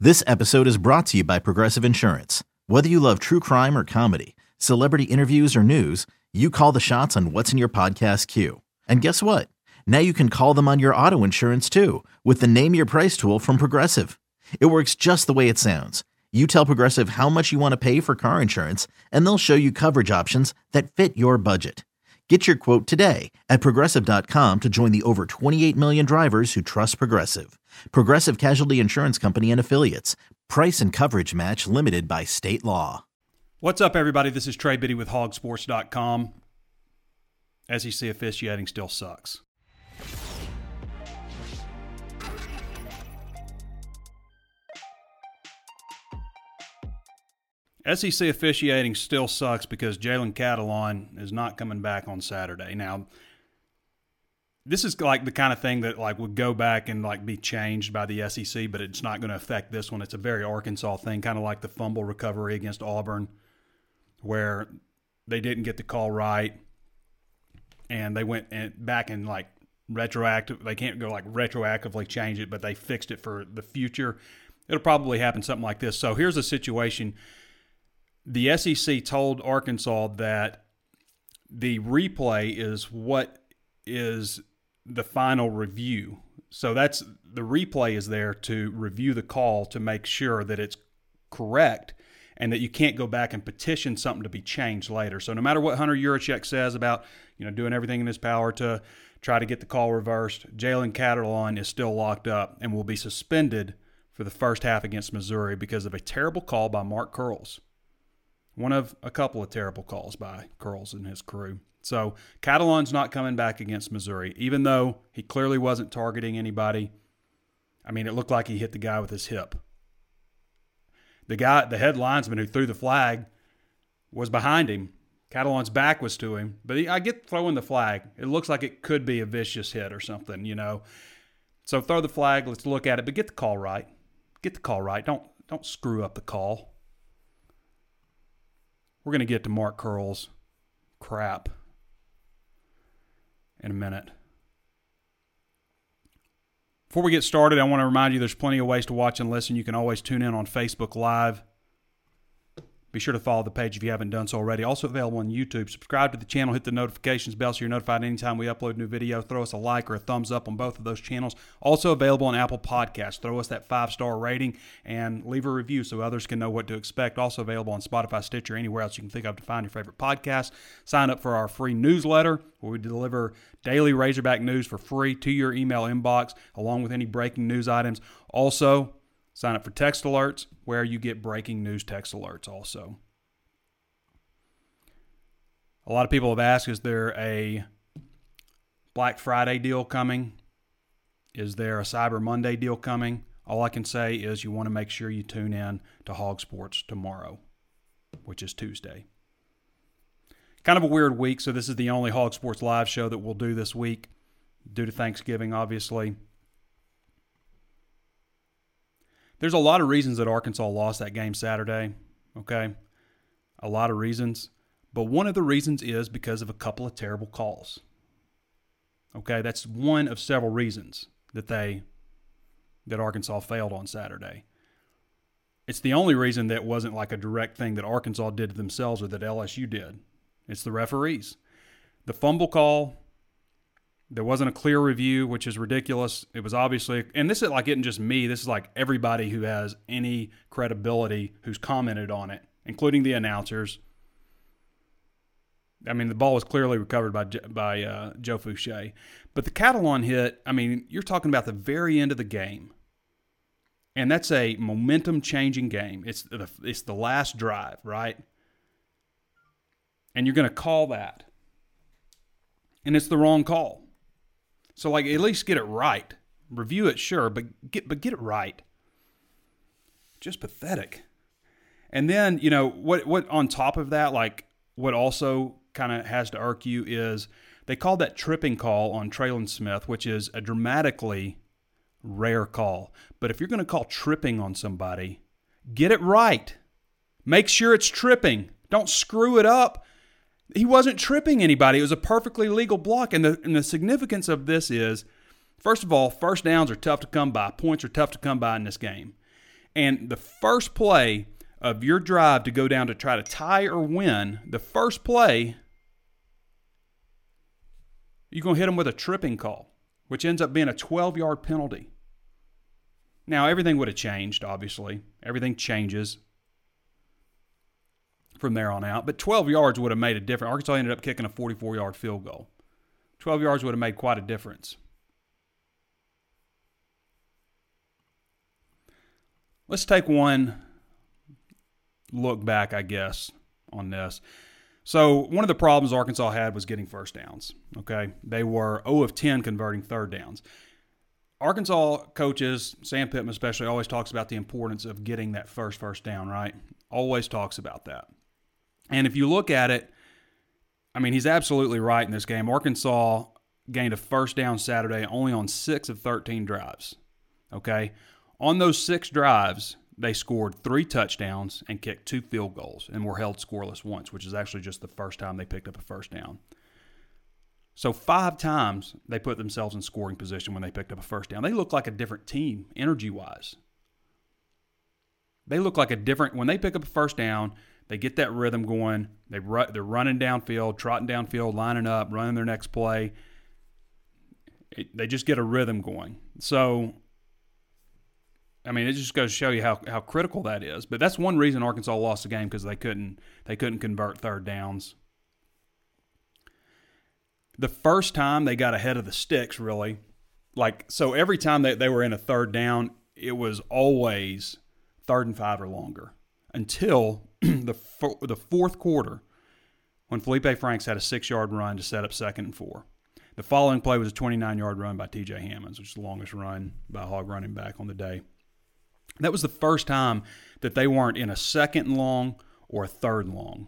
This episode is brought to you by Progressive Insurance. Whether you love true crime or comedy, celebrity interviews or news, you call the shots on what's in your podcast queue. And guess what? Now you can call them on your auto insurance too with the Name Your Price tool from Progressive. It works just the way it sounds. You tell Progressive how much you want to pay for car insurance, and they'll show you coverage options that fit your budget. Get your quote today at Progressive.com to join the over 28 million drivers who trust Progressive. Progressive Casualty Insurance Company and Affiliates. Price and coverage match limited by state law. What's up, everybody? This is Trey Biddy with Hogsports.com. SEC officiating still sucks. SEC officiating still sucks because Jalen Catalon is not coming back on Saturday. Now, this is like the kind of thing that would go back and be changed by the SEC, but it's not going to affect this one. It's a very Arkansas thing, kind of like the fumble recovery against Auburn, where they didn't get the call right, and they went back and retroactive. They can't go retroactively change it, but they fixed it for the future. It'll probably happen something like this. So here's a situation. The SEC told Arkansas that the replay is what is the final review. So that's the replay is there to review the call to make sure that it's correct and that you can't go back and petition something to be changed later. So no matter what Hunter Yurachek says about, doing everything in his power to try to get the call reversed, Jalen Catalon is still locked up and will be suspended for the first half against Missouri because of a terrible call by Mark Curls. One of a couple of terrible calls by Curls and his crew. So Catalon's not coming back against Missouri, even though he clearly wasn't targeting anybody. I mean, it looked like he hit the guy with his hip. The head linesman who threw the flag was behind him. Catalon's back was to him. But I get throwing the flag. It looks like it could be a vicious hit or something, So throw the flag, let's look at it, but get the call right. Get the call right. Don't screw up the call. We're going to get to Mark Curls' crap in a minute. Before we get started, I want to remind you there's plenty of ways to watch and listen. You can always tune in on Facebook Live. Be sure to follow the page if you haven't done so already. Also available on YouTube. Subscribe to the channel. Hit the notifications bell so you're notified anytime we upload a new video. Throw us a like or a thumbs up on both of those channels. Also available on Apple Podcasts. Throw us that 5-star rating and leave a review so others can know what to expect. Also available on Spotify, Stitcher, anywhere else you can think of to find your favorite podcast. Sign up for our free newsletter where we deliver daily Razorback news for free to your email inbox along with any breaking news items. Also, sign up for text alerts where you get breaking news text alerts also. A lot of people have asked, is there a Black Friday deal coming? Is there a Cyber Monday deal coming? All I can say is you want to make sure you tune in to Hog Sports tomorrow, which is Tuesday. Kind of a weird week, so this is the only Hog Sports live show that we'll do this week due to Thanksgiving, obviously. There's a lot of reasons that Arkansas lost that game Saturday, okay? A lot of reasons. But one of the reasons is because of a couple of terrible calls. Okay, that's one of several reasons that Arkansas failed on Saturday. It's the only reason that wasn't like a direct thing that Arkansas did to themselves or that LSU did. It's the referees. The fumble call, there wasn't a clear review, which is ridiculous. It was obviously, and this isn't just me, this is everybody who has any credibility who's commented on it, including the announcers. I mean, the ball was clearly recovered by Joe Fouché. But the Catalon hit, you're talking about the very end of the game. And that's a momentum-changing game. It's the last drive, right? And you're going to call that. And it's the wrong call. So, at least get it right. Review it, sure, but get it right. Just pathetic. And then, what on top of that, what also kind of has to irk you is they called that tripping call on Traylon Smith, which is a dramatically rare call. But if you're going to call tripping on somebody, get it right. Make sure it's tripping. Don't screw it up. He wasn't tripping anybody. It was a perfectly legal block. And the significance of this is, first of all, first downs are tough to come by. Points are tough to come by in this game. And the first play of your drive to go down to try to tie or win, the first play, you're going to hit them with a tripping call, which ends up being a 12-yard penalty. Now, everything would have changed, obviously. Everything changes from there on out. But 12 yards would have made a difference. Arkansas ended up kicking a 44-yard field goal. 12 yards would have made quite a difference. Let's take one look back, I guess, on this. So one of the problems Arkansas had was getting first downs, okay? They were 0 of 10 converting third downs. Arkansas coaches, Sam Pittman especially, always talks about the importance of getting that first down, right? Always talks about that. And if you look at it, I mean, he's absolutely right in this game. Arkansas gained a first down Saturday only on 6 of 13 drives, okay? On those 6 drives, they scored 3 touchdowns and kicked 2 field goals and were held scoreless once, which is actually just the first time they picked up a first down. So 5 times they put themselves in scoring position when they picked up a first down. They look like a different team energy-wise. They look like a different – when they pick up a first down, they get that rhythm going. They're running downfield, trotting downfield, lining up, running their next play. They just get a rhythm going. So – I mean, it just goes to show you how critical that is. But that's one reason Arkansas lost the game, because they couldn't convert third downs. The first time they got ahead of the sticks, really, so every time they were in a third down, it was always 3rd and 5 or longer until the fourth quarter, when Felipe Franks had a 6-yard run to set up 2nd and 4. The following play was a 29-yard run by T.J. Hammonds, which is the longest run by a Hog running back on the day. That was the first time that they weren't in a 2nd and long or a 3rd and long.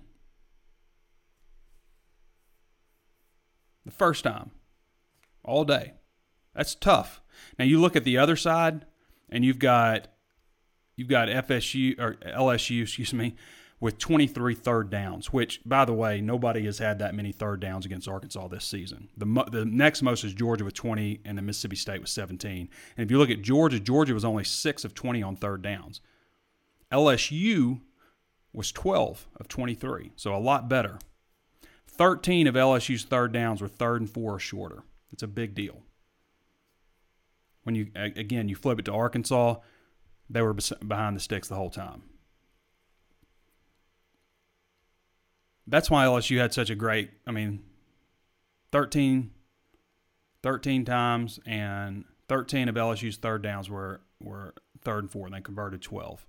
The first time. All day. That's tough. Now you look at the other side, and you've got FSU or LSU, with 23 third downs, which, by the way, nobody has had that many third downs against Arkansas this season. The next most is Georgia with 20, and then Mississippi State with 17. And if you look at Georgia was only 6 of 20 on third downs. LSU was 12 of 23, so a lot better. 13 of LSU's third downs were 3rd and 4 or shorter. It's a big deal. When you flip it to Arkansas, they were behind the sticks the whole time. That's why LSU had such a great, 13 times, and 13 of LSU's third downs were 3rd and 4, and they converted 12.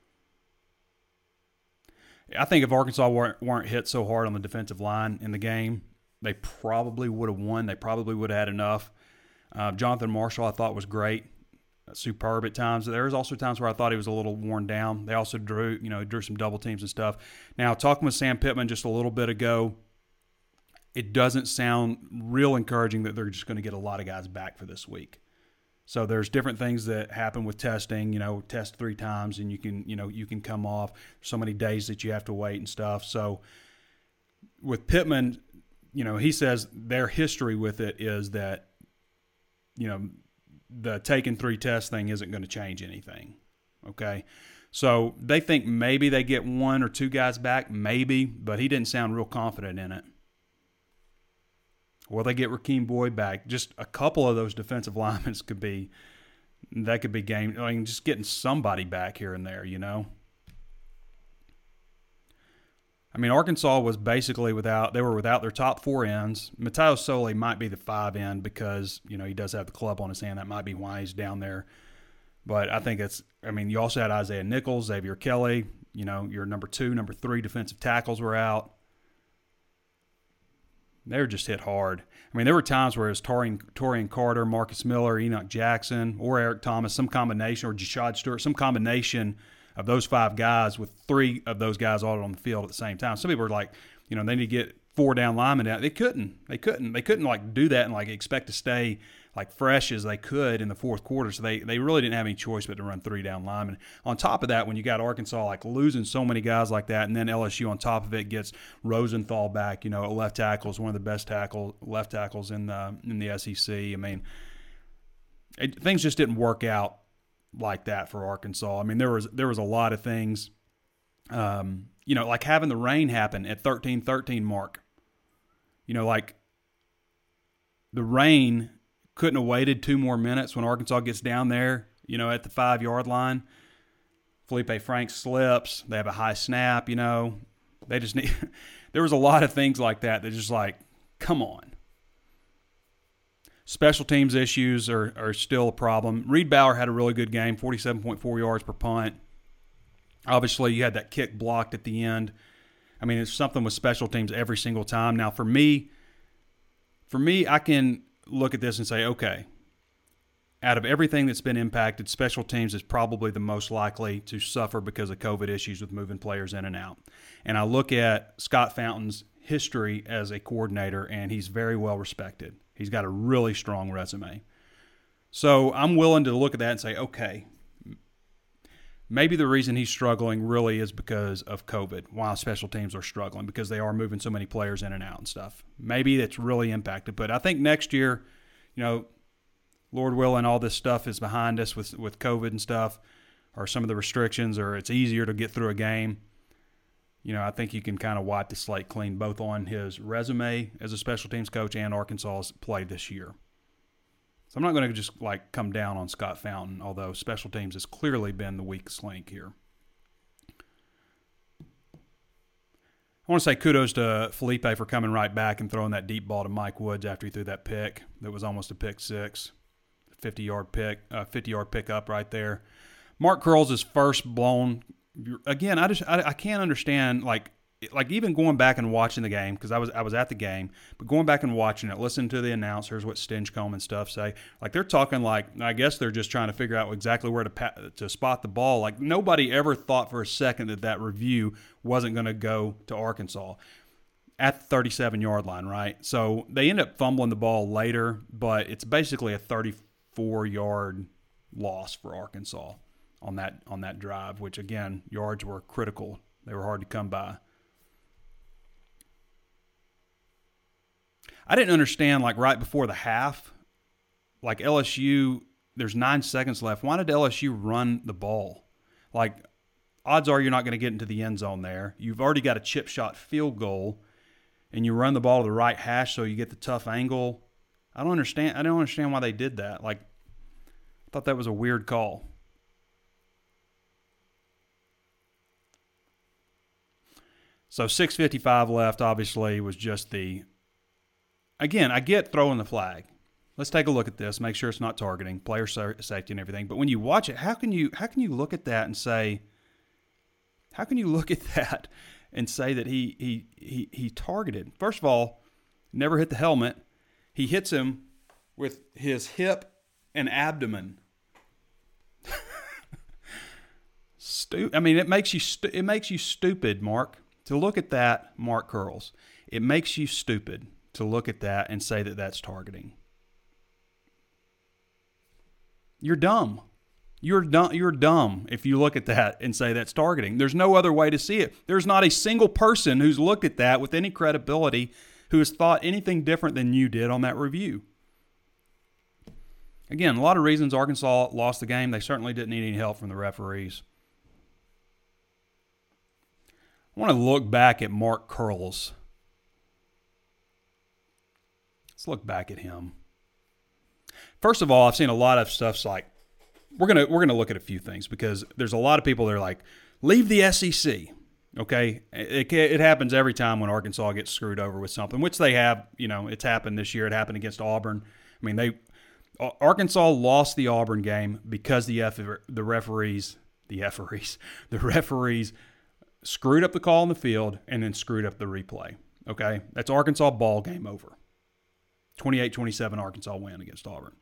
I think if Arkansas weren't hit so hard on the defensive line in the game, they probably would have won. They probably would have had enough. Jonathan Marshall, I thought, was great. Superb at times. There was also times where I thought he was a little worn down. They also drew some double teams and stuff. Now, talking with Sam Pittman just a little bit ago, it doesn't sound real encouraging that they're just going to get a lot of guys back for this week. So there's different things that happen with testing. Test 3 times and you can come off. So many days that you have to wait and stuff. So with Pittman, he says their history with it is that the taking 3 tests thing isn't going to change anything, okay? So they think maybe they get 1 or 2 guys back, maybe, but he didn't sound real confident in it. Will they get Rakeem Boyd back? Just a couple of those defensive linemen could be game. Just getting somebody back here and there, Arkansas was basically without their top 4 ends. Mateo Soli might be the 5 end because, he does have the club on his hand. That might be why he's down there. But I think you also had Isaiah Nichols, Xavier Kelly. Your number 2, number 3 defensive tackles were out. They were just hit hard. There were times where it was Torian Carter, Marcus Miller, Enoch Jackson, or Eric Thomas, some combination, or Jashad Stewart, some combination of those 5 guys with 3 of those guys all on the field at the same time. Some people were like, they need to get 4 down linemen out. They couldn't do that and expect to stay fresh as they could in the fourth quarter. So they really didn't have any choice but to run 3 down linemen. On top of that, when you got Arkansas losing so many guys like that, and then LSU on top of it gets Rosenthal back, a left tackle is one of the best left tackles in the SEC. Things just didn't work out like that for Arkansas. I mean, there was a lot of things, like having the rain happen at 13-13 mark. Like the rain couldn't have waited 2 more minutes when Arkansas gets down there, at the 5-yard line. Felipe Franks slips. They have a high snap, They just need – there was a lot of things like that just like, come on. Special teams issues are still a problem. Reed Bauer had a really good game, 47.4 yards per punt. Obviously, you had that kick blocked at the end. I mean, it's something with special teams every single time. Now, for me, I can look at this and say, okay, out of everything that's been impacted, special teams is probably the most likely to suffer because of COVID issues with moving players in and out. And I look at Scott Fountain's history as a coordinator, and he's very well respected. He's got a really strong resume. So I'm willing to look at that and say, okay, maybe the reason he's struggling really is because of COVID, while special teams are struggling, because they are moving so many players in and out and stuff. Maybe that's really impacted. But I think next year, Lord willing, all this stuff is behind us with COVID and stuff, or some of the restrictions, or it's easier to get through a game. I think you can kind of wipe the slate clean, both on his resume as a special teams coach and Arkansas's play this year. So I'm not going to just come down on Scott Fountain, although special teams has clearly been the weakest link here. I want to say kudos to Felipe for coming right back and throwing that deep ball to Mike Woods after he threw that pick that was almost a pick six. 50-yard pickup right there. Mark Curls' first blown. Again, I can't understand like even going back and watching the game, because I was at the game, but going back and watching it, listening to the announcers, what Stinchcomb and stuff say, they're talking I guess they're just trying to figure out exactly where to spot the ball. Like nobody ever thought for a second that review wasn't going to go to Arkansas at the 37-yard line, right? So they end up fumbling the ball later, but it's basically a 34-yard loss for Arkansas on that drive, which again, yards were critical. They were hard to come by. I didn't understand right before the half, LSU, there's 9 seconds left. Why did LSU run the ball? Odds are you're not going to get into the end zone there. You've already got a chip shot field goal, and you run the ball to the right hash so you get the tough angle. I don't understand why they did that. I thought that was a weird call. So 6:55 left, obviously, was just the – again, I get throwing the flag. Let's take a look at this, make sure it's not targeting, player safety and everything. But when you watch it, how can you look at that and say – how can you look at that and say that he targeted? First of all, never hit the helmet. He hits him with his hip and abdomen. It makes you stupid, Mark, to look at that, Mark Curls. It makes you stupid to look at that and say that that's targeting. You're dumb. You're dumb if you look at that and say that's targeting. There's no other way to see it. There's not a single person who's looked at that with any credibility who has thought anything different than you did on that review. Again, a lot of reasons Arkansas lost the game. They certainly didn't need any help from the referees. I want to look back at Mark Curls. Let's look back at him. First of all, I've seen a lot of stuff we're gonna look at a few things, because there's a lot of people that are leave the SEC. Okay, it happens every time when Arkansas gets screwed over with something, which they have. It's happened this year. It happened against Auburn. Arkansas lost the Auburn game because the referees screwed up the call on the field and then screwed up the replay. Okay, that's Arkansas ball game over. 28-27 Arkansas win against Auburn.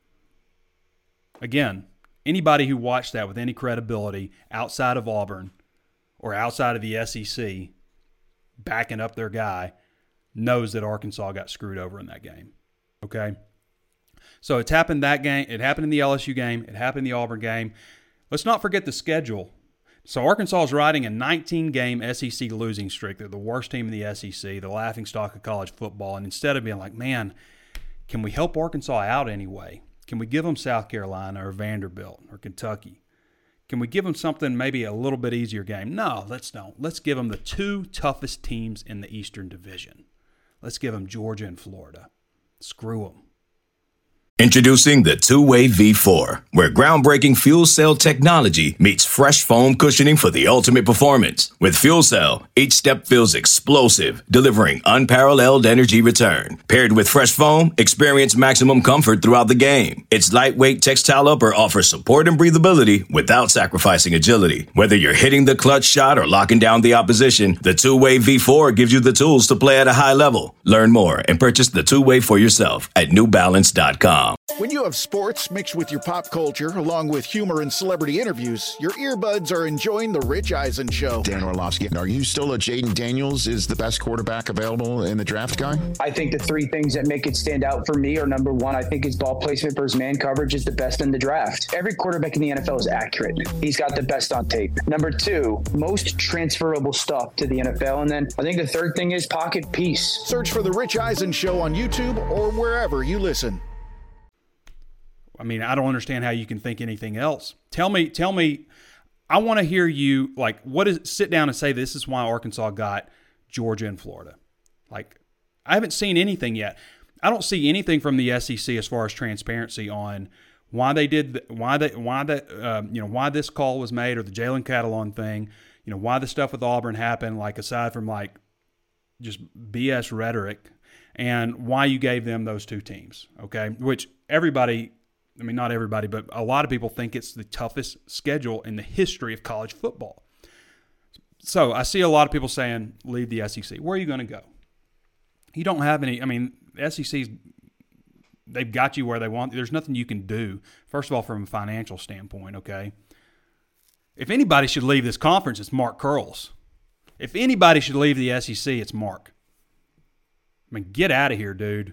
Again, anybody who watched that with any credibility outside of Auburn or outside of the SEC backing up their guy knows that Arkansas got screwed over in that game. Okay? So it's happened that game. It happened in the LSU game. It happened in the Auburn game. Let's not forget the schedule. So Arkansas is riding a 19-game SEC losing streak. They're the worst team in the SEC, the laughingstock of college football. And instead of being man, can we help Arkansas out anyway? Can we give them South Carolina or Vanderbilt or Kentucky? Can we give them something maybe a little bit easier game? No, let's don't. Let's give them the two toughest teams in the Eastern Division. Let's give them Georgia and Florida. Screw them. Introducing the Two-Way V4, where groundbreaking fuel cell technology meets fresh foam cushioning for the ultimate performance. With Fuel Cell, each step feels explosive, delivering unparalleled energy return. Paired with fresh foam, experience maximum comfort throughout the game. Its lightweight textile upper offers support and breathability without sacrificing agility. Whether you're hitting the clutch shot or locking down the opposition, the Two-Way V4 gives you the tools to play at a high level. Learn more and purchase the Two-Way for yourself at newbalance.com. When you have sports mixed with your pop culture, along with humor and celebrity interviews, your earbuds are enjoying The Rich Eisen Show. Dan Orlovsky, are you still a Jaden Daniels is the best quarterback available in the draft guy? I think the three things that make it stand out for me are, number one, I think his ball placement versus man coverage is the best in the draft. Every quarterback in the NFL is accurate. He's got the best on tape. Number two, most transferable stuff to the NFL. And then I think the third thing is pocket peace. Search for The Rich Eisen Show on YouTube or wherever you listen. I mean, I don't understand how you can think anything else. Tell me, I want to hear you, like, sit down and say this is why Arkansas got Georgia and Florida. Like, I haven't seen anything yet. I don't see anything from the SEC as far as transparency on why they did, why this call was made, or the Jalen Catalon thing, why the stuff with Auburn happened, like, aside from, like, just BS rhetoric, and why you gave them those two teams, okay? Which everybody, I mean, not everybody, but a lot of people think it's the toughest schedule in the history of college football. So I see a lot of people saying, leave the SEC. Where are you going to go? You don't have any. I mean, the SEC's, they've got you where they want. There's nothing you can do, first of all, from a financial standpoint, okay? If anybody should leave this conference, it's Mark Curls. If anybody should leave the SEC, it's Mark. I mean, get out of here, dude.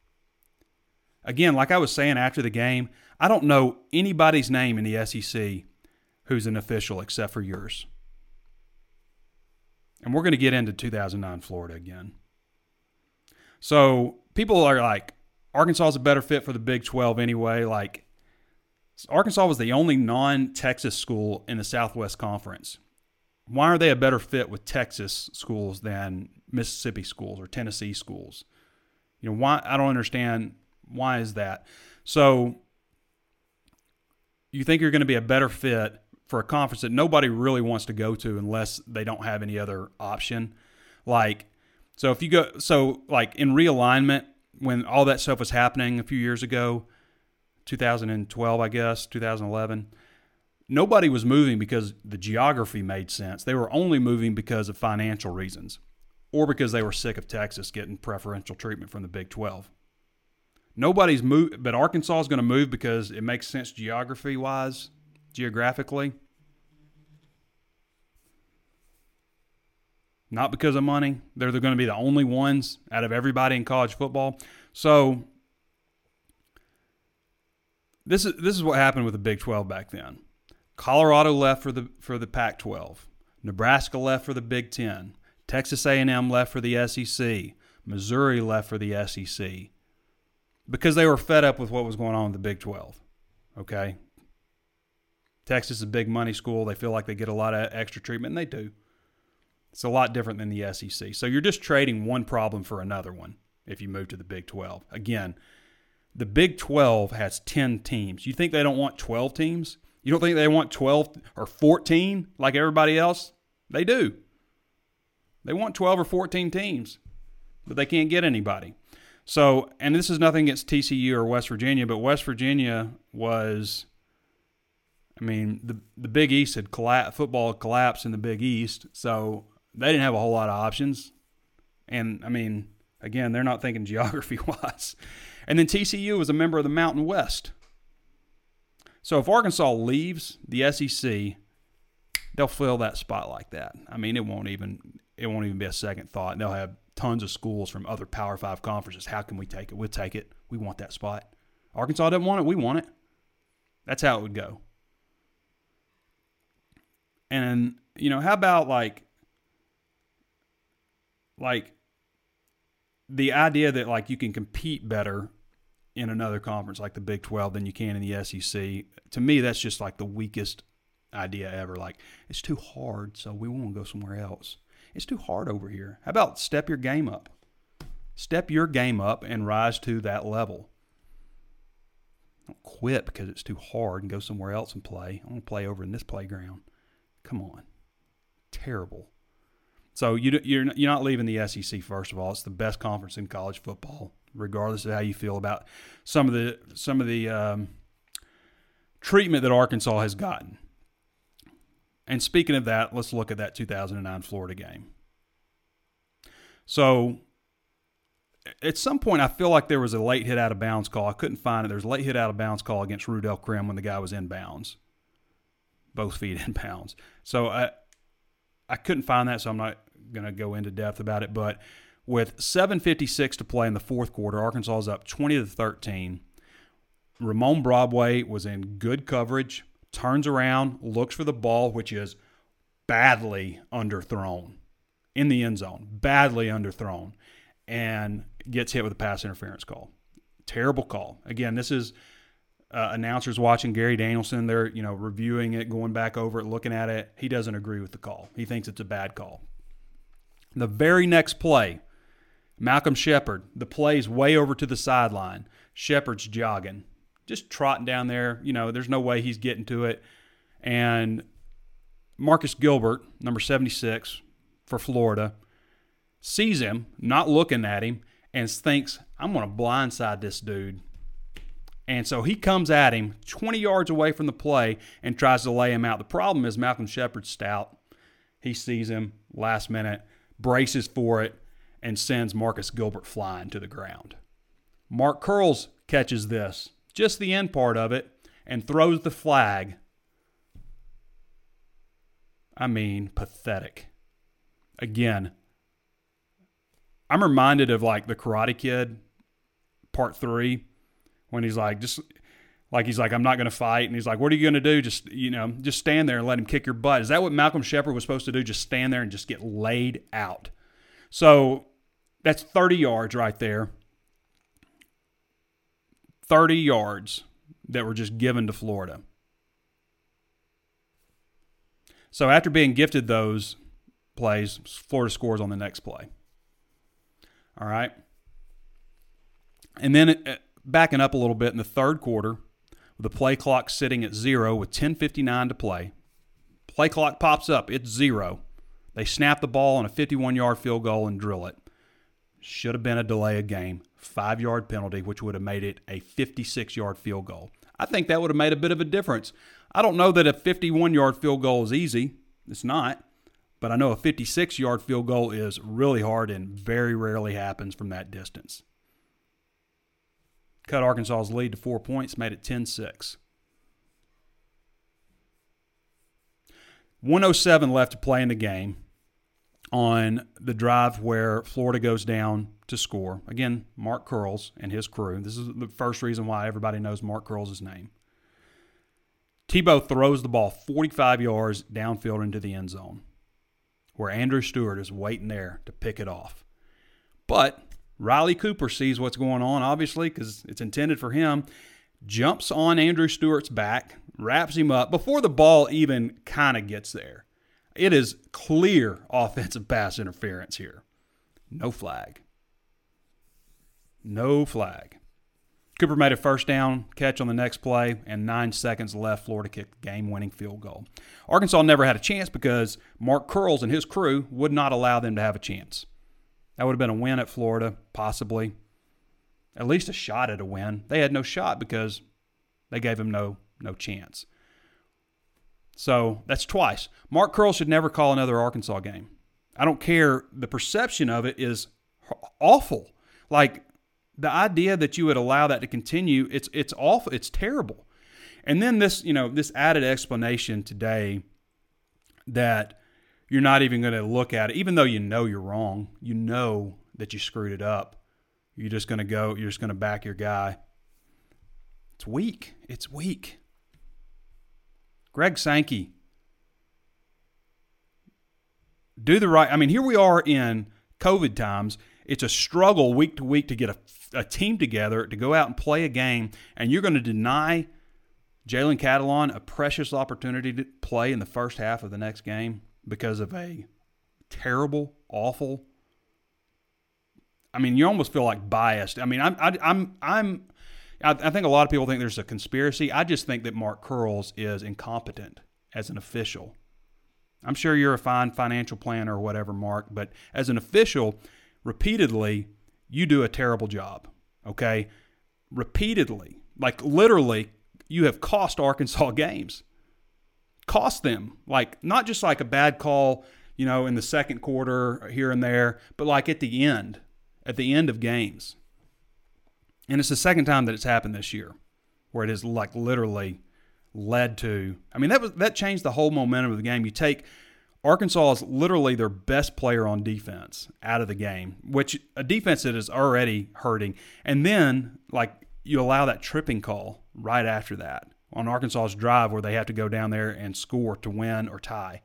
Again, like I was saying after the game, I don't know anybody's name in the SEC who's an official except for yours. And we're going to get into 2009 Florida again. So people are like, Arkansas is a better fit for the Big 12 anyway. Like, Arkansas was the only non-Texas school in the Southwest Conference. Why are they a better fit with Texas schools than Mississippi schools or Tennessee schools? Why? I don't understand. Why is that? So you think you're going to be a better fit for a conference that nobody really wants to go to unless they don't have any other option? Like, so if you go, so like in realignment, when all that stuff was happening a few years ago, 2012, I guess, 2011, nobody was moving because the geography made sense. They were only moving because of financial reasons or because they were sick of Texas getting preferential treatment from the Big 12. Nobody's moved, but Arkansas is going to move because it makes sense geographically. Not because of money. They're going to be the only ones out of everybody in college football. So this is what happened with the Big 12 back then. Colorado left for the Pac-12. Nebraska left for the Big 10. Texas A&M left for the SEC. Missouri left for the SEC. Because they were fed up with what was going on in the Big 12, okay? Texas is a big money school. They feel like they get a lot of extra treatment, and they do. It's a lot different than the SEC. So you're just trading one problem for another one if you move to the Big 12. Again, the Big 12 has 10 teams. You think they don't want 12 teams? You don't think they want 12 or 14 like everybody else? They do. They want 12 or 14 teams, but they can't get anybody. So, and this is nothing against TCU or West Virginia, but West Virginia was, I mean, the Big East had football had collapsed in the Big East, so they didn't have a whole lot of options. And, I mean, again, they're not thinking geography-wise. And then TCU was a member of the Mountain West. So if Arkansas leaves the SEC, they'll fill that spot like that. I mean, it won't even be a second thought. And they'll have tons of schools from other Power 5 conferences. How can we take it? We'll take it. We want that spot. Arkansas doesn't want it. We want it. That's how it would go. And, how about like the idea that like you can compete better in another conference like the Big 12 than you can in the SEC. To me, that's just like the weakest idea ever. Like, it's too hard, so we want to go somewhere else. It's too hard over here. How about step your game up? Step your game up and rise to that level. Don't quit because it's too hard and go somewhere else and play. I want to play over in this playground. Come on. Terrible. So you're not leaving the SEC, first of all. It's the best conference in college football, regardless of how you feel about some of the treatment that Arkansas has gotten. And speaking of that, let's look at that 2009 Florida game. So at some point, I feel like there was a late hit out of bounds call. I couldn't find it. There was a late hit out of bounds call against Rudell Krim when the guy was in bounds, both feet in bounds. So I couldn't find that, so I'm not going to go into depth about it. But with 7:56 to play in the fourth quarter, Arkansas is up 20-13. Ramon Broadway was in good coverage, turns around, looks for the ball, which is badly underthrown in the end zone, badly underthrown, and gets hit with a pass interference call. Terrible call. Again, this is announcers watching Gary Danielson. They're reviewing it, going back over it, looking at it. He doesn't agree with the call. He thinks it's a bad call. The very next play, Malcolm Shepard, the play's way over to the sideline. Shepard's jogging, just trotting down there. There's no way he's getting to it. And Marcus Gilbert, number 76 for Florida, sees him, not looking at him, and thinks, I'm going to blindside this dude. And so he comes at him 20 yards away from the play and tries to lay him out. The problem is Malcolm Shepard's stout. He sees him last minute, braces for it, and sends Marcus Gilbert flying to the ground. Mark Curls catches this, just the end part of it, and throws the flag. I mean, pathetic. Again, I'm reminded of like the Karate Kid Part 3 when he's like, I'm not going to fight. And he's like, what are you going to do? Just stand there and let him kick your butt. Is that what Malcolm Shepard was supposed to do? Just stand there and just get laid out. So that's 30 yards right there. 30 yards that were just given to Florida. So after being gifted those plays, Florida scores on the next play. All right. And then backing up a little bit in the third quarter, with the play clock sitting at 0 with 10:59 to play. Play clock pops up. It's 0. They snap the ball on a 51-yard field goal and drill it. Should have been a delay of game. 5-yard penalty, which would have made it a 56-yard field goal. I think that would have made a bit of a difference. I don't know that a 51-yard field goal is easy. It's not. But I know a 56-yard field goal is really hard and very rarely happens from that distance. Cut Arkansas's lead to 4 points, made it 10-6. 1:07 left to play in the game on the drive where Florida goes down to score. Again, Mark Curls and his crew. This is the first reason why everybody knows Mark Curls' name. Tebow throws the ball 45 yards downfield into the end zone, where Andrew Stewart is waiting there to pick it off. But Riley Cooper sees what's going on, obviously, because it's intended for him, jumps on Andrew Stewart's back, wraps him up before the ball even kind of gets there. It is clear offensive pass interference here. No flag. No flag. Cooper made a first down catch on the next play, and 9 seconds left. Florida kicked the game-winning field goal. Arkansas never had a chance because Mark Curls and his crew would not allow them to have a chance. That would have been a win at Florida, possibly. At least a shot at a win. They had no shot because they gave him no chance. So that's twice. Mark Curls should never call another Arkansas game. I don't care. The perception of it is awful. Like, the idea that you would allow that to continue, it's awful. It's terrible. And then this added explanation today that you're not even going to look at it, even though you know you're wrong. You know that you screwed it up. You're just going to back your guy. It's weak. It's weak. Greg Sankey. Do the right. I mean, here we are in COVID times. It's a struggle week to week to get a team together to go out and play a game, and you're going to deny Jalen Catalon a precious opportunity to play in the first half of the next game because of a terrible, awful. I mean, you almost feel like biased. I mean, I think a lot of people think there's a conspiracy. I just think that Mark Curls is incompetent as an official. I'm sure you're a fine financial planner or whatever, Mark, but as an official, repeatedly, you do a terrible job, okay? Repeatedly. Like, literally, you have cost Arkansas games. Cost them. Like, not just like a bad call, in the second quarter here and there, but like at the end of games. And it's the second time that it's happened this year where it has like literally led to, that changed the whole momentum of the game. You take Arkansas is literally their best player on defense out of the game, which a defense that is already hurting. And then like you allow that tripping call right after that on Arkansas's drive where they have to go down there and score to win or tie.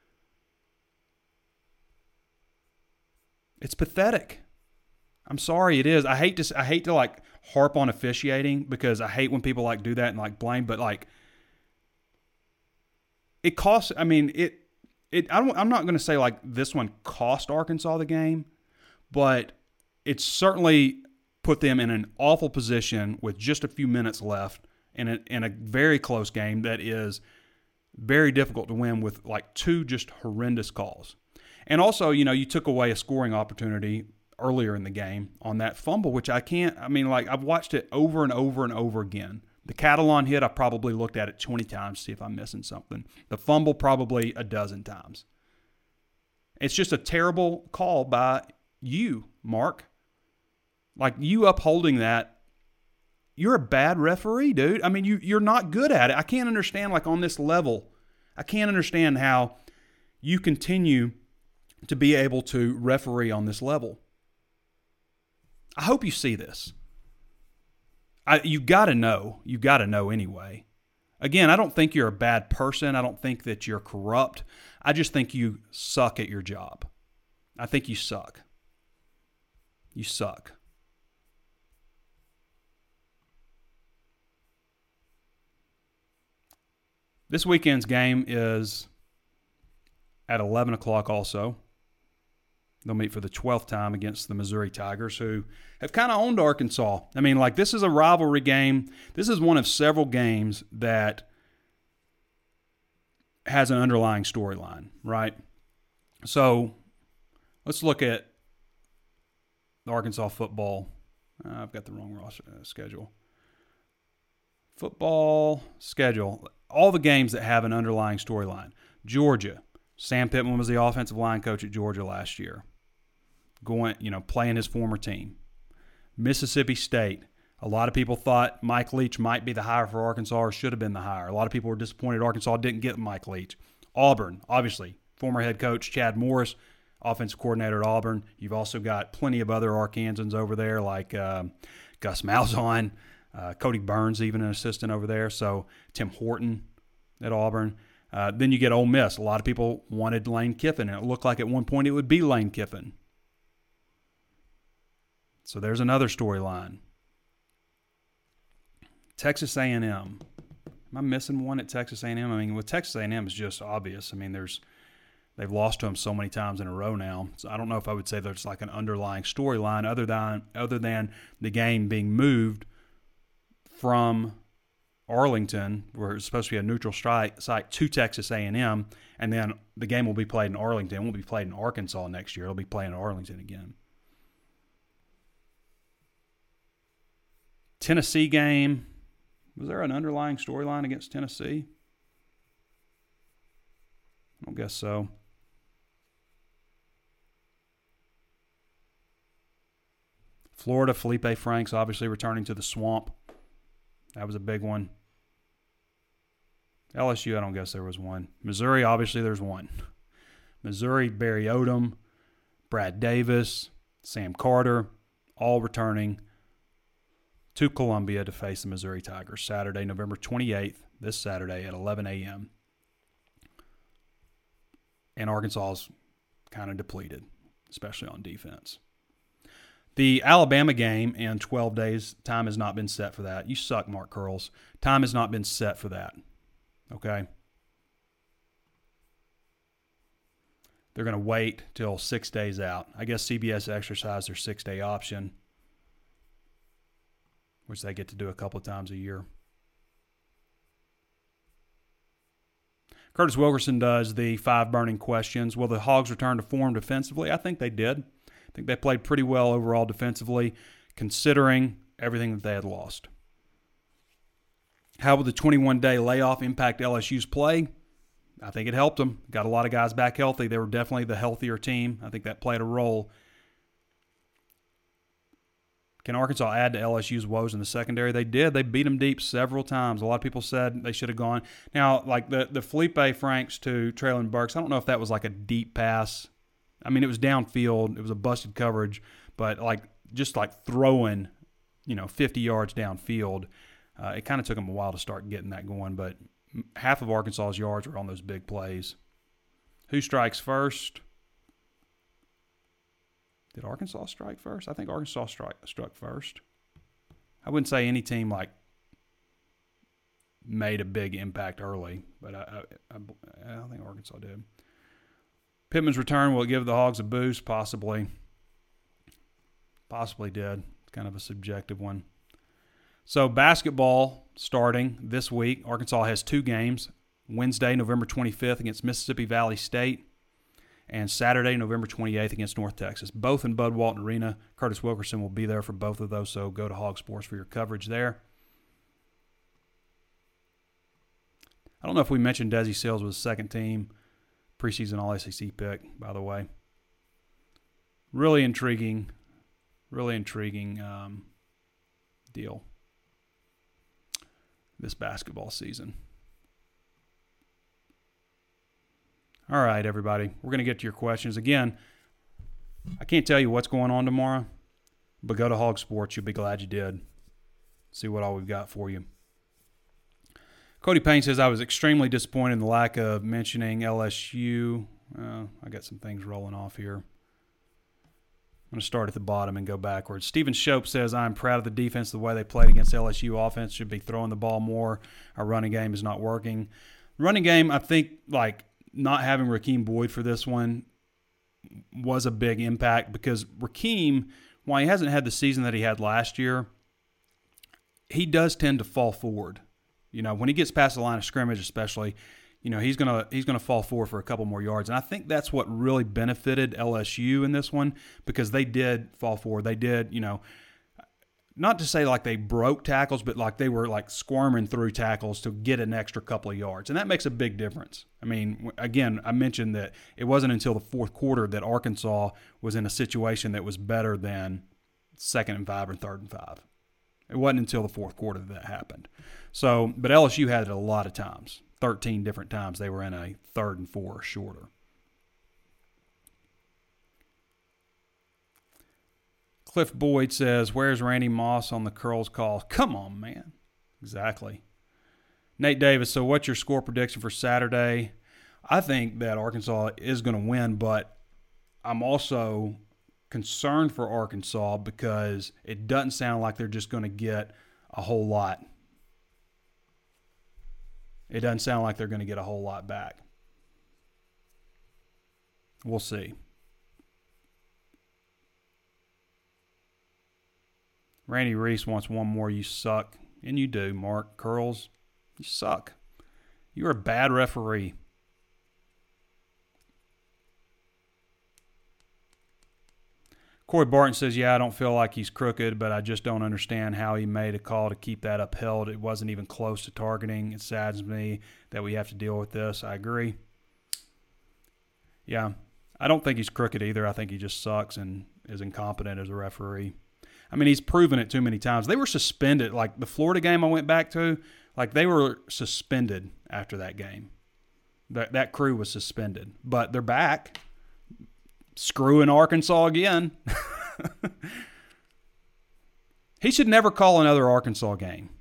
It's pathetic. I'm sorry, it is. I hate to like harp on officiating because I hate when people like do that and like blame, but like it costs. I mean, I'm not going to say like this one cost Arkansas the game, but it certainly put them in an awful position with just a few minutes left in a very close game that is very difficult to win with like two just horrendous calls. And also, you took away a scoring opportunity earlier in the game on that fumble, which I've watched it over and over and over again. The Catalon hit, I probably looked at it 20 times to see if I'm missing something. The fumble probably a dozen times. It's just a terrible call by you, Mark. Like, you upholding that, you're a bad referee, dude. I mean, you're not good at it. I can't understand, like, on this level, I can't understand how you continue to be able to referee on this level. I hope you see this. You got to know. You got to know anyway. Again, I don't think you're a bad person. I don't think that you're corrupt. I just think you suck at your job. I think you suck. You suck. This weekend's game is at 11 o'clock also. They'll meet for the 12th time against the Missouri Tigers, who have kind of owned Arkansas. I mean, like, this is a rivalry game. This is one of several games that has an underlying storyline, right? So let's look at the Arkansas football. I've got the wrong schedule. Football schedule. All the games that have an underlying storyline. Georgia. Sam Pittman was the offensive line coach at Georgia last year. Playing his former team. Mississippi State. A lot of people thought Mike Leach might be the hire for Arkansas or should have been the hire. A lot of people were disappointed Arkansas didn't get Mike Leach. Auburn, obviously, former head coach Chad Morris, offensive coordinator at Auburn. You've also got plenty of other Arkansans over there like Gus Malzahn, Cody Burns, even an assistant over there. So Tim Horton at Auburn. Then you get Ole Miss. A lot of people wanted Lane Kiffin, and it looked like at one point it would be Lane Kiffin. So there's another storyline. Texas A&M. Am I missing one at Texas A&M? I mean, with Texas A&M, it's just obvious. I mean, they've lost to them so many times in a row now. So I don't know if I would say there's like an underlying storyline other than the game being moved from Arlington, where it's supposed to be a neutral site, to Texas A&M, and then the game will be played in Arlington. It won't be played in Arkansas next year. It'll be played in Arlington again. Tennessee game. Was there an underlying storyline against Tennessee? I don't guess so. Florida, Felipe Franks obviously returning to the Swamp. That was a big one. LSU, I don't guess there was one. Missouri, obviously there's one. Missouri, Barry Odom, Brad Davis, Sam Carter, all returning to Columbia to face the Missouri Tigers Saturday, November 28th, this Saturday at 11 a.m. And Arkansas is kind of depleted, especially on defense. The Alabama game in 12 days, time has not been set for that. You suck, Mark Curls. Time has not been set for that. Okay? They're going to wait till 6 days out. I guess CBS exercised their 6-day option, which they get to do a couple of times a year. Curtis Wilkerson does the 5 burning questions. Will the Hogs return to form defensively? I think they did. I think they played pretty well overall defensively, considering everything that they had lost. How will the 21-day layoff impact LSU's play? I think it helped them. Got a lot of guys back healthy. They were definitely the healthier team. I think that played a role. Can Arkansas add to LSU's woes in the secondary? They did. They beat them deep several times. A lot of people said they should have gone. Now, like the Felipe Franks to Traylon Burks, I don't know if that was like a deep pass. I mean, it was downfield. It was a busted coverage. But just throwing, 50 yards downfield, it kind of took them a while to start getting that going. But half of Arkansas's yards were on those big plays. Who strikes first? Did Arkansas strike first? I think Arkansas struck first. I wouldn't say any team made a big impact early, but I think Arkansas did. Pittman's return, will it give the Hogs a boost? Possibly. Possibly did. It's kind of a subjective one. So basketball starting this week. Arkansas has 2 games. Wednesday, November 25th against Mississippi Valley State, and Saturday, November 28th against North Texas. Both in Bud Walton Arena. Curtis Wilkerson will be there for both of those, so go to Hog Sports for your coverage there. I don't know if we mentioned Desi Sills was second team preseason All-SEC pick, by the way. Really intriguing deal this basketball season. All right, everybody. We're going to get to your questions. Again, I can't tell you what's going on tomorrow, but go to Hog Sports. You'll be glad you did. See what all we've got for you. Cody Payne says, I was extremely disappointed in the lack of mentioning LSU. I got some things rolling off here. I'm going to start at the bottom and go backwards. Stephen Shope says, I'm proud of the defense, the way they played against LSU. Offense should be throwing the ball more. Our running game is not working. Running game, I think, not having Rakeem Boyd for this one was a big impact because Rakeem, while he hasn't had the season that he had last year, he does tend to fall forward. When he gets past the line of scrimmage especially, he's gonna fall forward for a couple more yards. And I think that's what really benefited LSU in this one because they did fall forward. They did, not to say they broke tackles, but they were squirming through tackles to get an extra couple of yards. And that makes a big difference. I mean, again, I mentioned that it wasn't until the fourth quarter that Arkansas was in a situation that was better than 2nd and 5 or 3rd and 5. It wasn't until the fourth quarter that happened. So, but LSU had it a lot of times. 13 different times they were in a 3rd and 4 or shorter. Cliff Boyd says, where's Randy Moss on the Curls call? Come on, man. Exactly. Nate Davis, so what's your score prediction for Saturday? I think that Arkansas is going to win, but I'm also concerned for Arkansas because it doesn't sound like they're just going to get a whole lot. It doesn't sound like they're going to get a whole lot back. We'll see. Randy Reese wants one more. You suck. And you do, Mark Curls. You suck. You're a bad referee. Corey Barton says, yeah, I don't feel like he's crooked, but I just don't understand how he made a call to keep that upheld. It wasn't even close to targeting. It saddens me that we have to deal with this. I agree. Yeah, I don't think he's crooked either. I think he just sucks and is incompetent as a referee. I mean, he's proven it too many times. They were suspended. The Florida game I went back to, they were suspended after that game. That crew was suspended. But they're back. Screwing Arkansas again. He should never call another Arkansas game.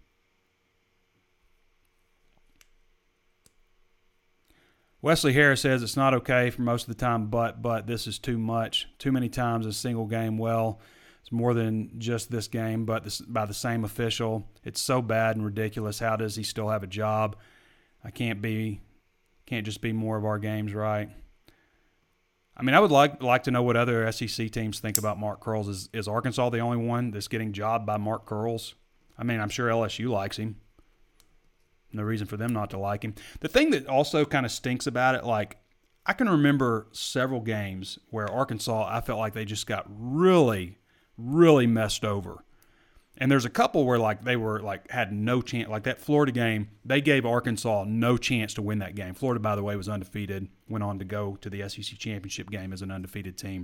Wesley Harris says it's not okay for most of the time, but this is too much. Too many times a single game. Well, It's more than just this game, but by the same official. It's so bad and ridiculous. How does he still have a job? I can't just be more of our games right. I mean, I would like to know what other SEC teams think about Mark Curls. Is Arkansas the only one that's getting jobbed by Mark Curls? I mean, I'm sure LSU likes him. No reason for them not to like him. The thing that also kind of stinks about it, like, I can remember several games where Arkansas, I felt like they just got really, really messed over. And there's a couple where, like, they were, like, had no chance. Like that Florida game, they gave Arkansas no chance to win that game. Florida, by the way, was undefeated, went on to go to the SEC championship game as an undefeated team.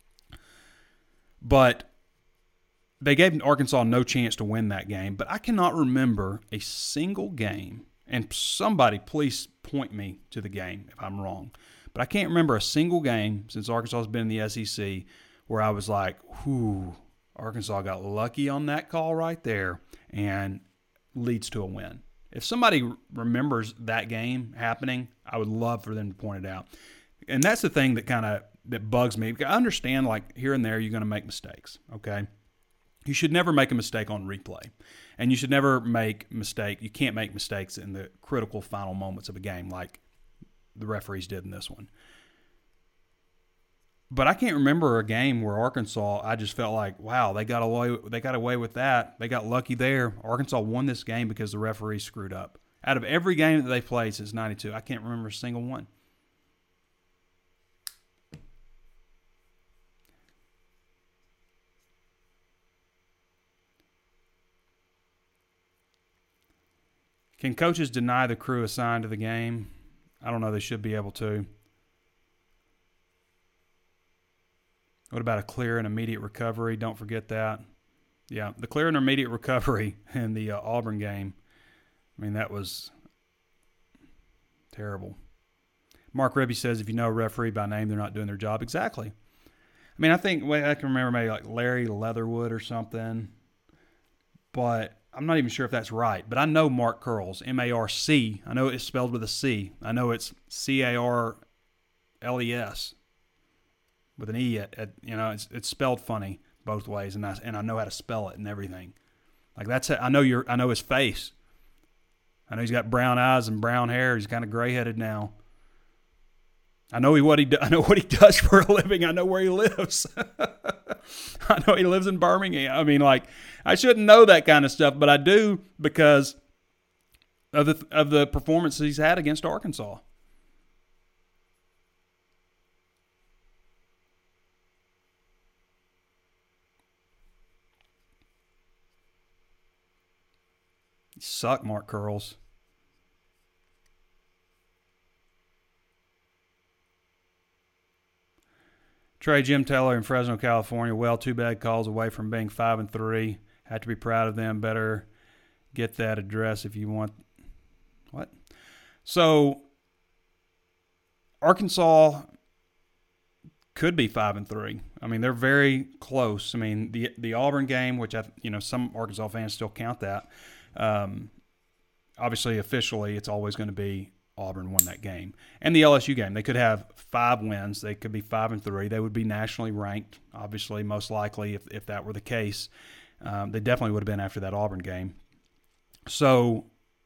But they gave Arkansas no chance to win that game. But I cannot remember a single game, and somebody please point me to the game if I'm wrong, but I can't remember a single game since Arkansas has been in the SEC where I was like, whew, Arkansas got lucky on that call right there and leads to a win. If somebody remembers that game happening, I would love for them to point it out. And that's the thing that bugs me. I understand, like, here and there you're going to make mistakes, okay? You should never make a mistake on replay. And you should never you can't make mistakes in the critical final moments of a game like the referees did in this one. But I can't remember a game where Arkansas, I just felt like, wow, they got away with that. They got lucky there. Arkansas won this game because the referees screwed up. Out of every game that they played since 92, I can't remember a single one. Can coaches deny the crew assigned to the game? I don't know. They should be able to. What about a clear and immediate recovery? Don't forget that. Yeah, the clear and immediate recovery in the Auburn game, I mean, that was terrible. Mark Ribby says, if you know a referee by name, they're not doing their job. Exactly. I mean, I think I can remember maybe like Larry Leatherwood or something, but I'm not even sure if that's right. But I know Mark Curls, M-A-R-C. I know it's spelled with a C. I know it's C-A-R-L-E-S. With an E it's spelled funny both ways, and I know how to spell it and everything. Like I know his face. I know he's got brown eyes and brown hair. He's kind of gray-headed now. I know what he does for a living. I know where he lives. I know he lives in Birmingham. I mean, like, I shouldn't know that kind of stuff, but I do because of the performances he's had against Arkansas. You suck, Mark Curls. Trey, Jim Taylor in Fresno, California. Well, 2 bad calls away from being 5-3. Have to be proud of them. Better get that address if you want. What? So, Arkansas could be 5-3. I mean, they're very close. I mean, the Auburn game, which some Arkansas fans still count that. Obviously, officially, it's always going to be Auburn won that game. And the LSU game, they could have 5 wins. They could be 5-3. They would be nationally ranked, obviously, most likely, if that were the case. They definitely would have been after that Auburn game. So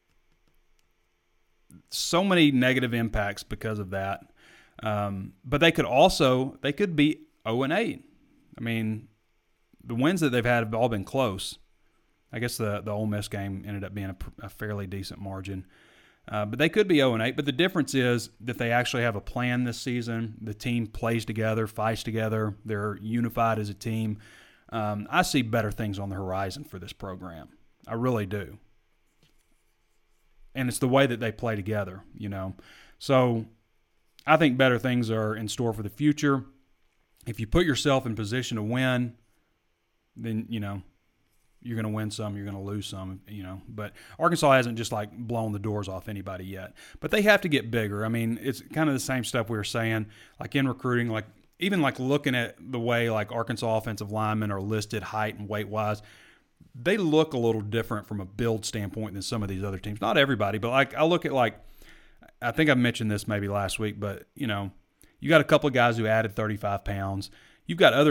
many negative impacts because of that. But they could be 0-8. I mean, the wins that they've had have all been close. I guess the Ole Miss game ended up being a fairly decent margin. But they could be 0-8. But the difference is that they actually have a plan this season. The team plays together, fights together. They're unified as a team. I see better things on the horizon for this program. I really do. And it's the way that they play together, So I think better things are in store for the future. If you put yourself in position to win, then, you're going to win some, you're going to lose some, But Arkansas hasn't just like blown the doors off anybody yet. But they have to get bigger. I mean, it's kind of the same stuff we were saying, like in recruiting, like even like looking at the way like Arkansas offensive linemen are listed height and weight-wise, they look a little different from a build standpoint than some of these other teams. Not everybody, but like I look at I think I mentioned this maybe last week, but you got a couple of guys who added 35 pounds. You've got other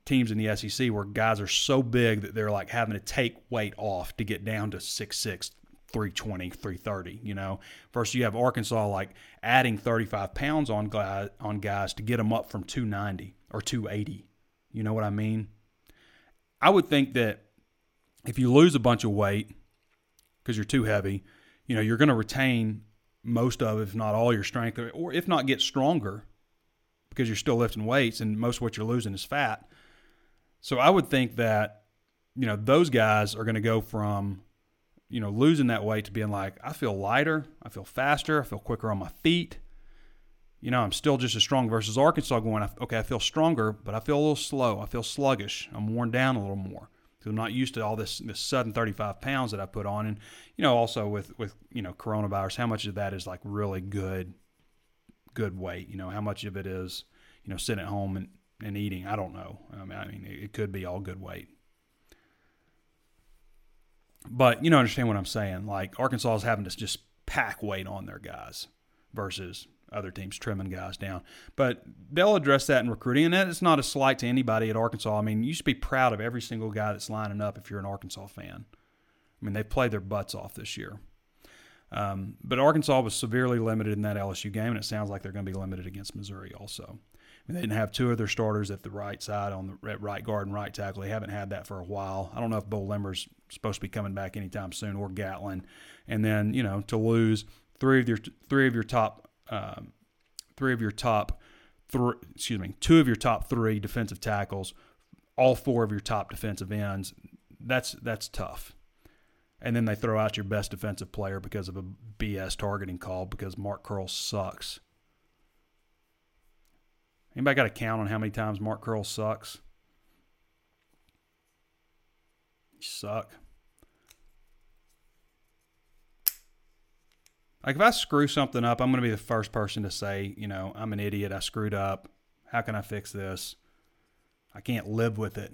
teams in the SEC where guys are so big that they're like having to take weight off to get down to 6'6", 320, 330, you know. Versus you have Arkansas like adding 35 pounds on guys to get them up from 290 or 280. You know what I mean? I would think that if you lose a bunch of weight because you're too heavy, you know, you're going to retain most of, if not all, your strength, or if not get stronger because you're still lifting weights and most of what you're losing is fat. So I would think that, you know, those guys are going to go from, you know, losing that weight to being like, I feel lighter, I feel faster, I feel quicker on my feet. You know, I'm still just as strong versus Arkansas going, okay, I feel stronger, but I feel a little slow. I feel sluggish. I'm worn down a little more because I'm not used to all this sudden 35 pounds that I put on. And, you know, also with you know, coronavirus, how much of that is like really good weight? You know, how much of it is, you know, sitting at home and eating? I don't know. I mean, it could be all good weight. But, you know, understand what I'm saying. Like, Arkansas is having to just pack weight on their guys versus other teams trimming guys down. But they'll address that in recruiting, and that is not a slight to anybody at Arkansas. I mean, you should be proud of every single guy that's lining up if you're an Arkansas fan. I mean, they've played their butts off this year. But Arkansas was severely limited in that LSU game, and it sounds like they're going to be limited against Missouri also. I mean, they didn't have two of their starters at the right side at right guard and right tackle. They haven't had that for a while. I don't know if Bo Limmer's supposed to be coming back anytime soon, or Gatlin. And then, you know, to lose two of your top three defensive tackles, all four of your top defensive ends, that's tough. And then they throw out your best defensive player because of a BS targeting call because Mark Curl sucks. Anybody got a count on how many times Mark Curl sucks? You suck. Like, if I screw something up, I'm going to be the first person to say, you know, I'm an idiot. I screwed up. How can I fix this? I can't live with it.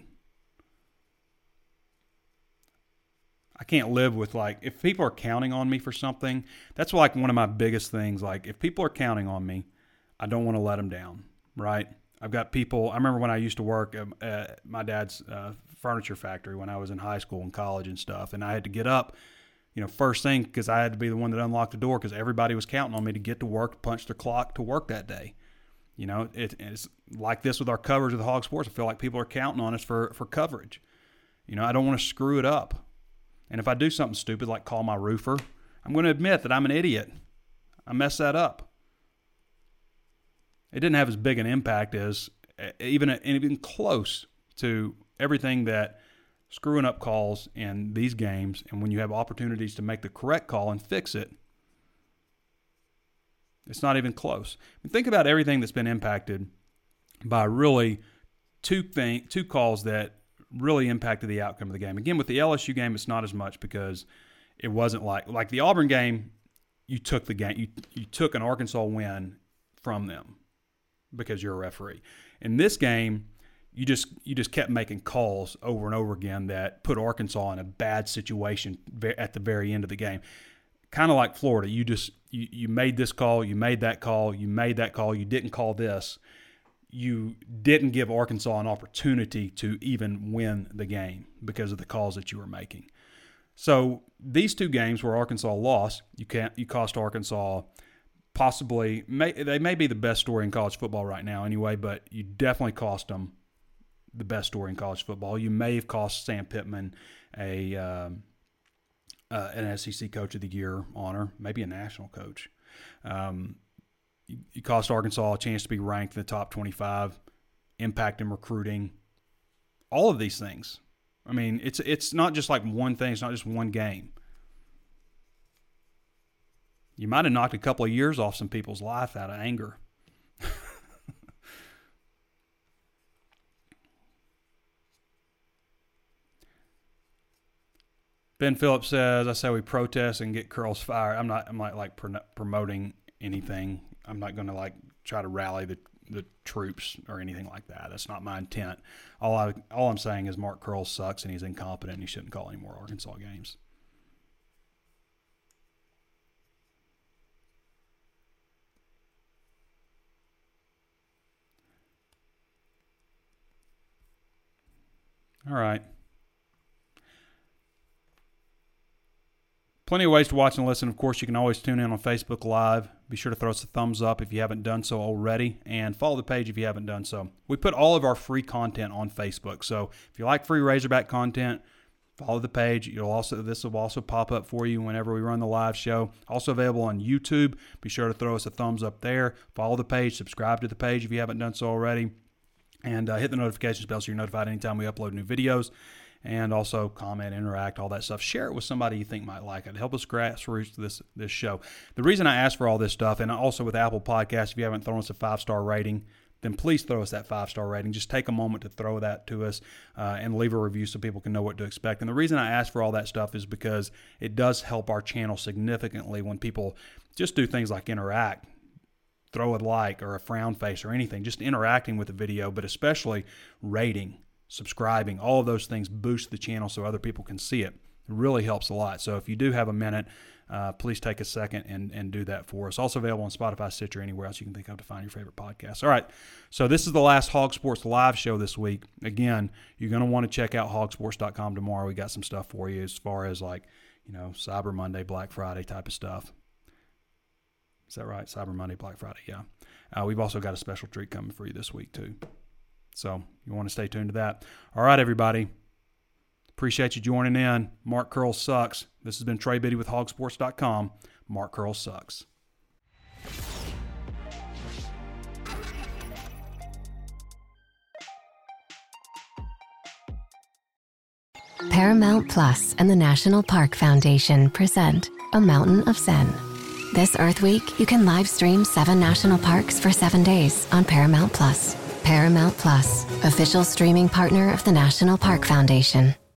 I can't live with, like, if people are counting on me for something, that's like one of my biggest things. Like, if people are counting on me, I don't want to let them down, right? I've got people, I remember when I used to work at my dad's furniture factory when I was in high school and college and stuff, and I had to get up, you know, first thing because I had to be the one that unlocked the door because everybody was counting on me to get to work, punch their clock to work that day. You know, it's like this with our coverage of the Hog Sports. I feel like people are counting on us for coverage. You know, I don't want to screw it up. And if I do something stupid like call my roofer, I'm going to admit that I'm an idiot. I messed that up. It didn't have as big an impact as even close to everything that screwing up calls in these games, and when you have opportunities to make the correct call and fix it, it's not even close. I mean, think about everything that's been impacted by really two calls that really impacted the outcome of the game. Again, with the LSU game, it's not as much because it wasn't like the Auburn game, you took the game. You took an Arkansas win from them because you're a referee. In this game, you just kept making calls over and over again that put Arkansas in a bad situation at the very end of the game. Kind of like Florida. You made this call, you made that call, you made that call, you didn't call this. You didn't give Arkansas an opportunity to even win the game because of the calls that you were making. So these two games where Arkansas lost, you cost Arkansas possibly they may be the best story in college football right now anyway, but you definitely cost them the best story in college football. You may have cost Sam Pittman an SEC Coach of the Year honor, maybe a national coach. You cost Arkansas a chance to be ranked in the top 25, impact in recruiting, all of these things. I mean, it's not just like one thing. It's not just one game. You might have knocked a couple of years off some people's life out of anger. Ben Phillips says, I say we protest and get Curls fired. I'm not like promoting anything. I'm not going to like try to rally the troops or anything like that. That's not my intent. All I'm saying is Mark Curls sucks and he's incompetent and he shouldn't call any more Arkansas games. All right. Plenty of ways to watch and listen. Of course, you can always tune in on Facebook Live. Be sure to throw us a thumbs up if you haven't done so already, and follow the page if you haven't done so. We put all of our free content on Facebook, so if you like free Razorback content, follow the page. This will also pop up for you whenever we run the live show. Also available on YouTube. Be sure to throw us a thumbs up there. Follow the page. Subscribe to the page if you haven't done so already, and hit the notifications bell so you're notified anytime we upload new videos. And also comment, interact, all that stuff. Share it with somebody you think might like it. Help us grassroots this show. The reason I ask for all this stuff, and also with Apple Podcasts, if you haven't thrown us a 5-star rating, then please throw us that 5-star rating. Just take a moment to throw that to us and leave a review so people can know what to expect. And the reason I ask for all that stuff is because it does help our channel significantly when people just do things like interact, throw a like or a frown face or anything, just interacting with the video, but especially rating, subscribing. All of those things boost the channel so other people can see it. It really helps a lot. So if you do have a minute, please take a second and do that for us. Also available on Spotify, Stitcher, anywhere else you can think of to find your favorite podcast. All right, so this is the last Hog Sports live show this week. Again, you're going to want to check out hogsports.com tomorrow. We got some stuff for you as far as Cyber Monday, Black Friday type of stuff. Is that right? Cyber Monday, Black Friday, yeah. We've also got a special treat coming for you this week too. So you want to stay tuned to that. All right, everybody. Appreciate you joining in. Mark Curl sucks. This has been Trey Biddy with hogsports.com. Mark Curl sucks. Paramount Plus and the National Park Foundation present A Mountain of Zen. This Earth Week, you can live stream 7 national parks for 7 days on Paramount Plus. Paramount Plus, official streaming partner of the National Park Foundation.